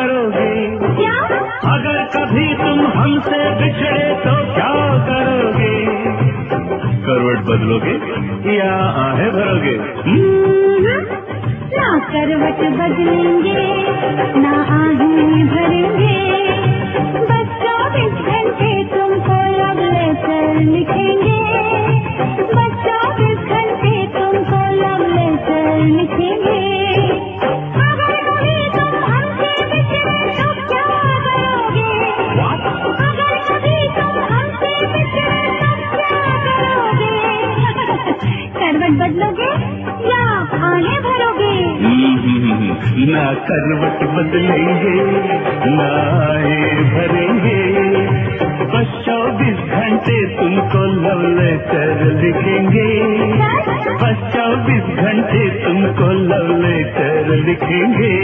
करोगे? क्या? अगर कभी तुम हमसे बिछड़े तो क्या करोगे? करवट बदलोगे या आहें भरोगे? ना करवट बदलेंगे ना आहें भरेंगे, बस 24 घंटे तुमको लव लेटर लिखेंगे, बस 24 घंटे तुमको लव लेटर लिखेंगे। अगर कभी तुम हमसे बिछड़े तो क्या करोगे? अगर कभी तुम हमसे बिछड़े तो क्या करोगे? करवट बदलोगे या आहें भरोगे? ना करवट बदलेंगे ना आहें भरेंगे, बस 24 घंटे तुमको लव लेटर लिखेंगे, बस 24 घंटे तुमको लव लेटर लिखेंगे।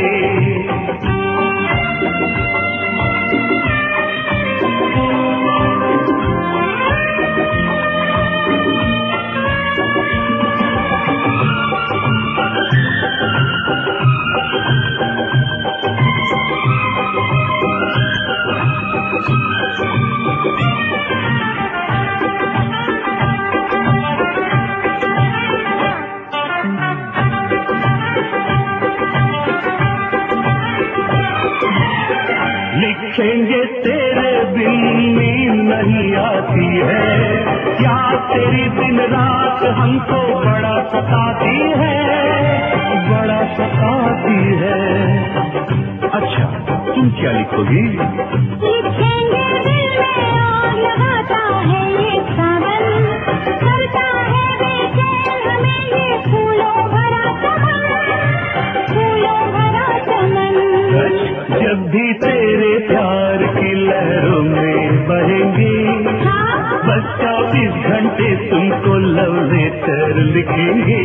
लिखेंगे तेरे बिन नींद नहीं आती है, क्या तेरी दिन रात हमको बड़ा सताती है, बड़ा सताती है। अच्छा तुम क्या लिखोगी? लिखेंगे दिल में आग लगाता है ये सावन, करता है बेचैन हमें ये फूलों भरा चमन, फूलों भरा चमन। जब भी तेरे प्यार की लहरों में बहेंगे, बस 24 घंटे तुमको लव लेटर लिखेंगे।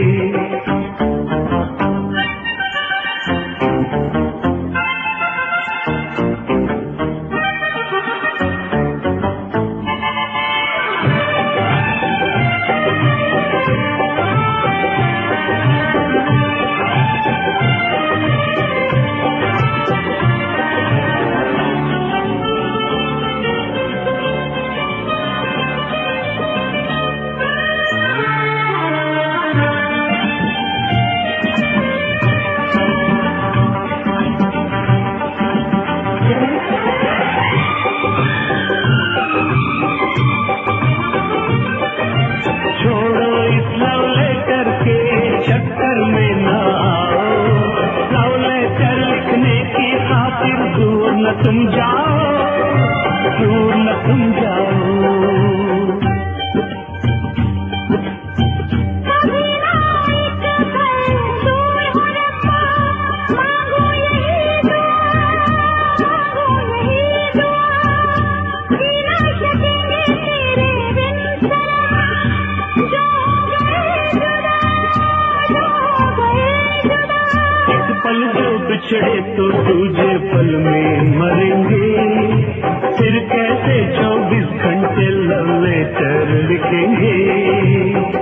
तुम जाओ दूर न तुम जाओ, कभी ना एक पल दूर हो रब्बा, मांगो यही दुआ, मांगो यही दुआ, जी ना सकेंगे तेरे बिन सनम, जो हो गए जुदा, जो हो गए जुदा। एक पल जो बिछड़े तो दूजे पल में मरेंगे, फिर कैसे 24 घंटे लव लेटर लिखेंगे।